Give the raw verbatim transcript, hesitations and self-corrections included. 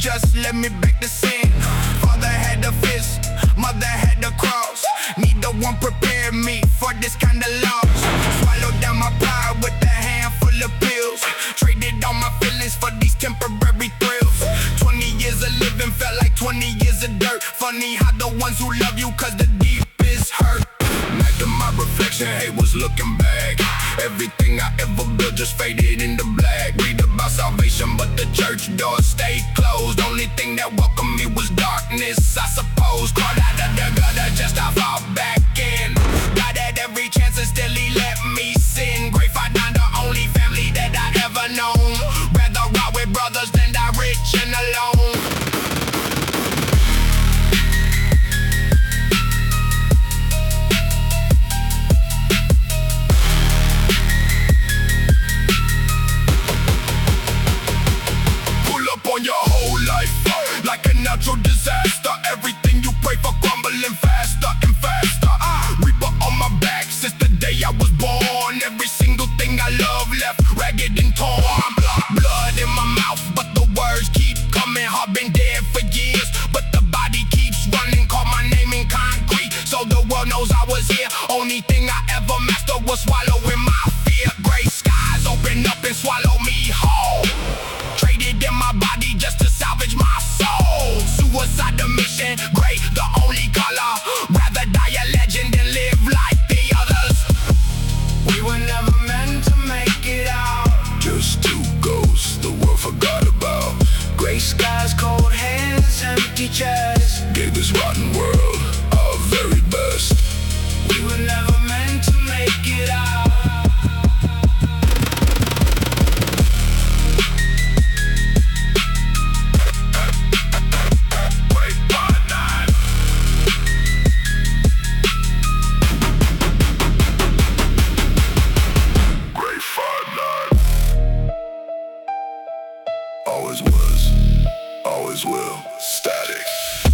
just let me back the sin. Father had the fist, mother had the cross. Neither one prepared me for this kind of loss. Swallowed down my pride with a handful of pills. Traded all my feelings for these temporary thrills. Twenty years of living felt like twenty years of dirt. Funny how the ones who love you cause the deepest hurt. Back to my reflection, hate was looking back. Everything I ever built just faded into black. Read about salvation but the church doors stayed closed. Only thing that welcomed me was darkness, I suppose. Crawled out of the gutter just to fall back in. God had every chance and still he let me sin. Great fight down the only family that I ever known. Rather ride with brothers than die rich and alone. On your whole life, like a natural disaster. Everything you pray for crumbling faster and faster. Reaper on my back since the day I was born. Every single thing I love left ragged and torn. Blood in my mouth, but the words keep coming. Heart been dead for years, but the body keeps running. Call my name in concrete, so the world knows I was here. Only thing I ever mastered was swallowing my fear. Gray skies open up and swallow me whole. Traded in my body just to salvage my soul. Suicide the mission, gray the only color. Rather die a legend than live like the others. We were never meant to make it out. Just two ghosts the world forgot about. Gray skies, cold hands, empty chairs. Gave this rotten world our very best. We were never meant to make it out. Always was, always will, static.